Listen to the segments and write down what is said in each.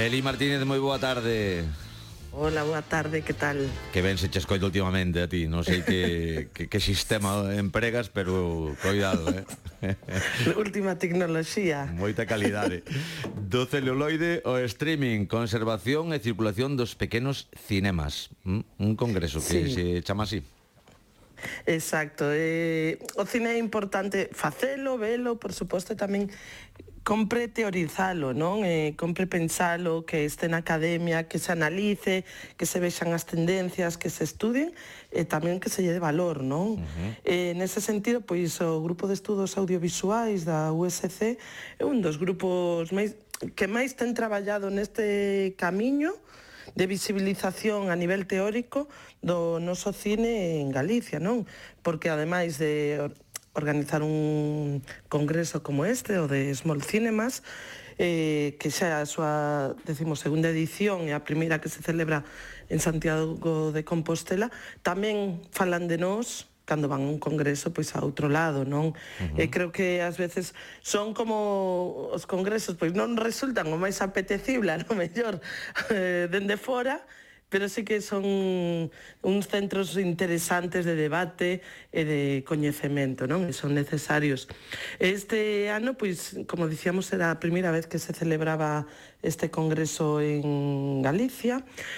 Eli Martínez, moi boa tarde. Hola, boa tarde, que tal? Que ben se che escoito últimamente a ti. Non sei que sistema empregas, pero cuidado, Última tecnoloxía. Moita calidade. Do celuloide ao streaming, conservación e circulación dos pequenos cinemas. Un congreso que se chama así. Exacto. O cine é importante facelo, velo, por suposto, tamén compre teorizalo, non? Compre pensalo, que este na academia, que se analice, que se vexan as tendencias, que se estudien, e tamén que se lle dé valor, non? Nese sentido, pois, o Grupo de Estudos Audiovisuais da USC é un dos grupos que máis ten traballado neste camiño de visibilización a nivel teórico do noso cine en Galicia, non? Porque ademais de organizar un congreso como este, o de Small Cinemas, que xa a súa 12ª edición e a primeira que se celebra en Santiago de Compostela, tamén falan de nós cando van a un congreso pois a outro lado, non? Creo que ás veces son como os congresos, pois non resultan o máis apetecible, a lo mellor dende fora, pero sí que son uns centros interesantes de debate e de coñecemento, non? E son necesarios. Este ano, pois, como dicíamos, era a primeira vez que se celebraba este congreso en Galicia.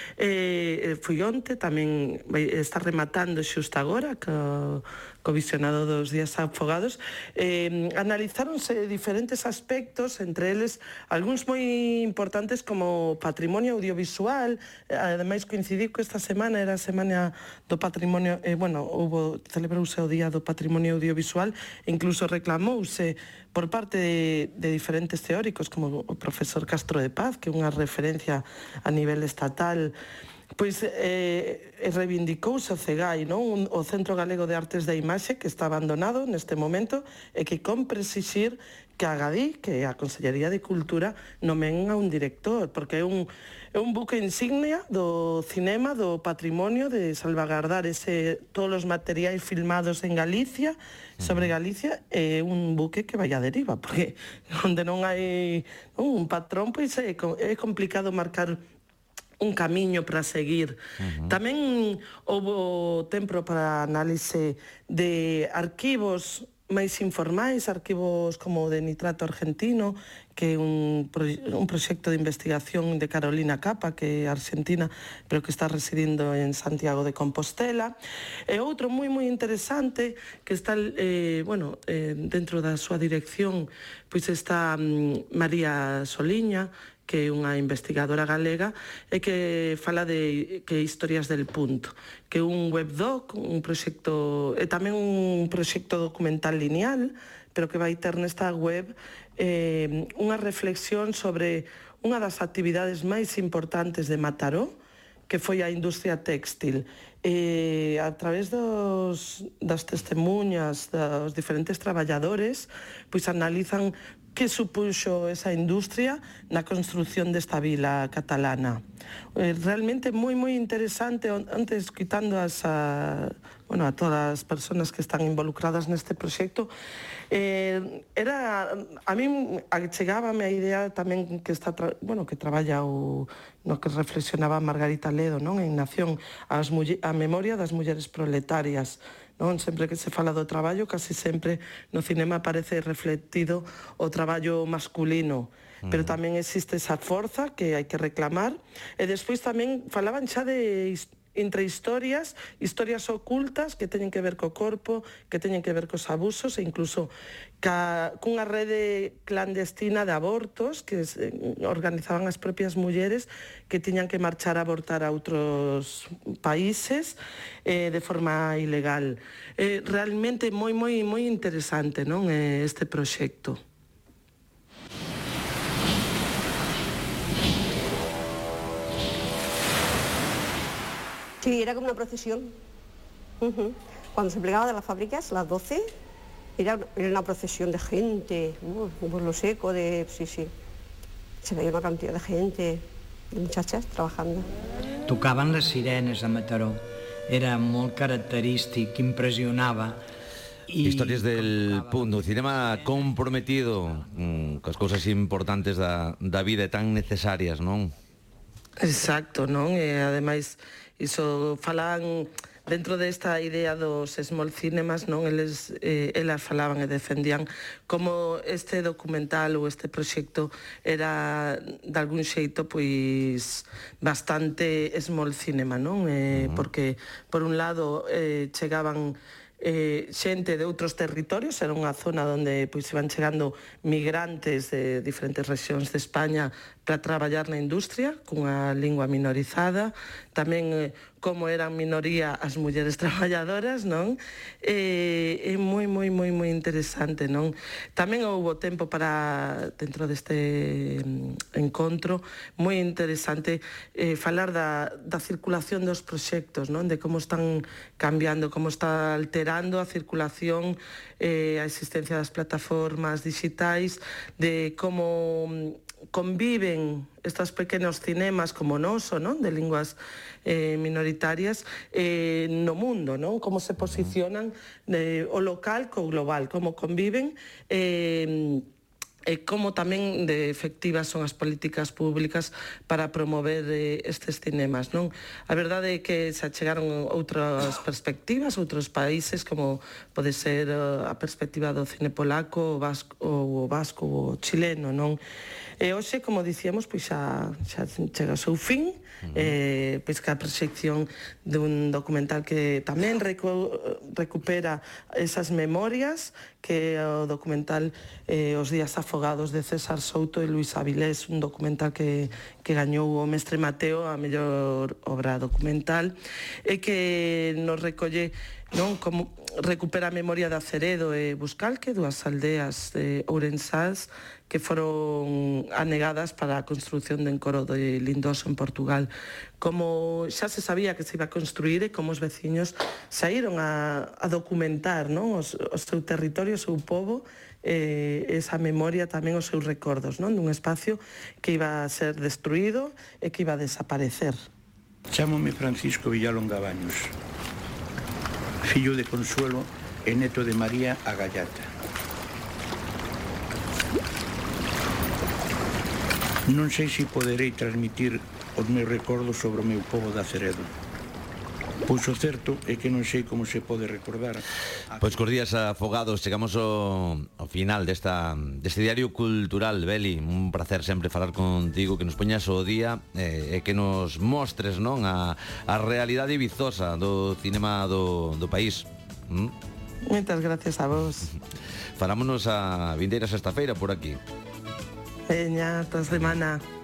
Foi onte, tamén está rematando xusto agora, co visionado dos Días Afogados. Analizáronse diferentes aspectos, entre eles algúns moi importantes como patrimonio audiovisual. Ademais, coincidiu que esta semana era a semana do patrimonio, celebrouse o Día do Patrimonio Audiovisual, e incluso reclamouse por parte de diferentes teóricos, como o profesor Castro de Paz, que é unha referencia a nivel estatal, pois reivindicouse o CEGAI, non? O Centro Galego de Artes da Imaxe, que está abandonado neste momento, e que compre exixir que a GADI, que é a Consellería de Cultura, nomen a un director, porque é un buque insignia do cinema, do patrimonio, de salvagardar todos os materiais filmados en Galicia, sobre Galicia, é un buque que vai a deriva, porque onde non hai un patrón, pois é complicado marcar un camiño para seguir. Tamén houbo tempo para análise de arquivos máis informais, arquivos como o de Nitrato Argentino, que é un proxecto de investigación de Carolina Capa, que é argentina, pero que está residindo en Santiago de Compostela. E outro moi interesante, que está, dentro da súa dirección, pois está María Soliña, que é unha investigadora galega e que fala de Historias del Punto, que é un webdoc, un proxecto, e tamén un proxecto documental lineal, pero que vai ter nesta web unha reflexión sobre unha das actividades máis importantes de Mataró, que foi a industria téxtil. A través das testemunhas dos diferentes traballadores, pois analizan que supuxo esa industria na construción desta vila catalana. Realmente moi interesante, antes quitando a todas as persoas que están involucradas neste proxecto, a min chegábame a idea tamén que traballa no que reflexionaba Margarita Ledo, non? En Nación, a memoria das mulleres proletarias, non? Sempre que se fala do traballo, casi sempre no cinema aparece reflectido o traballo masculino, pero tamén existe esa forza que hai que reclamar. E despois tamén falaban xa de entre historias ocultas que teñen que ver co corpo, que teñen que ver cos abusos, e incluso cunha rede clandestina de abortos que organizaban as propias mulleres que tiñan que marchar a abortar a outros países de forma ilegal. Realmente moi interesante, non, este proxecto. Sí, era como una procesión. Cuando se plegaba de las fábricas, a las 12, era una procesión de gente, por lo seco, sí. Se veía una cantidad de gente, de muchachas trabajando. Tocaven les sirenes a Mataró. Era molt característic, impressionava. Historias del Punto, cinema comprometido coas cousas importantes da vida e tan necesarias, non? Exacto, non? E ademais iso falan dentro desta idea dos small cinemas, non? Elas falaban e defendían como este documental ou este proxecto era de algún xeito pois bastante small cinema, non? Porque por un lado chegaban xente de outros territorios, era unha zona onde pois iban chegando migrantes de diferentes rexións de España para traballar na industria cunha lingua minorizada, tamén como eran minoría as mulleres traballadoras, non? É moi interesante, non? Tamén houbo tempo para, dentro deste encontro, moi interesante falar da circulación dos proxectos, non? De como están cambiando, como está alterando a circulación, a existencia das plataformas digitais, de como conviven estos pequenos cinemas como noso, non? De linguas minoritarias no mundo, non? Como se posicionan o local co global, como conviven e como tamén de efectivas son as políticas públicas para promover estes cinemas, non? A verdade é que se achegaron outras perspectivas, outros países, como pode ser a perspectiva do cine polaco, o vasco, o chileno, non? E hoxe, como dicíamos, pois xa chega ao seu fin, pois que a proxección dun documental que tamén recupera esas memorias, que é o documental Os días afogados de César Souto e Luis Avilés, un documental que gañou o Mestre Mateo a mellor obra documental, e que nos recolle, non, como recupera a memoria de Aceredo e Buscalque, dúas aldeas ourensás que foron anegadas para a construción do encoro de Lindoso en Portugal. Como xa se sabía que se iba a construir e como os veciños saíron a documentar, non? O seu territorio, o seu povo, esa memoria, tamén os seus recordos, non? Dun espacio que iba a ser destruído e que iba a desaparecer. Chámome Francisco Villalón Gabaños, fillo de Consuelo e neto de María Agallata. Non sei se poderei transmitir os meus recordos sobre o meu pobo de Aceredo. Pois o certo é que non sei como se pode recordar. Pois cos días afogados chegamos ao final deste diario cultural, Beli. Un placer sempre falar contigo, que nos poñas o día e que nos mostres, non, a realidade vizosa do cinema do país. Moitas gracias a vos. Falámonos a vindeira sexta-feira por aquí. Veña, esta semana.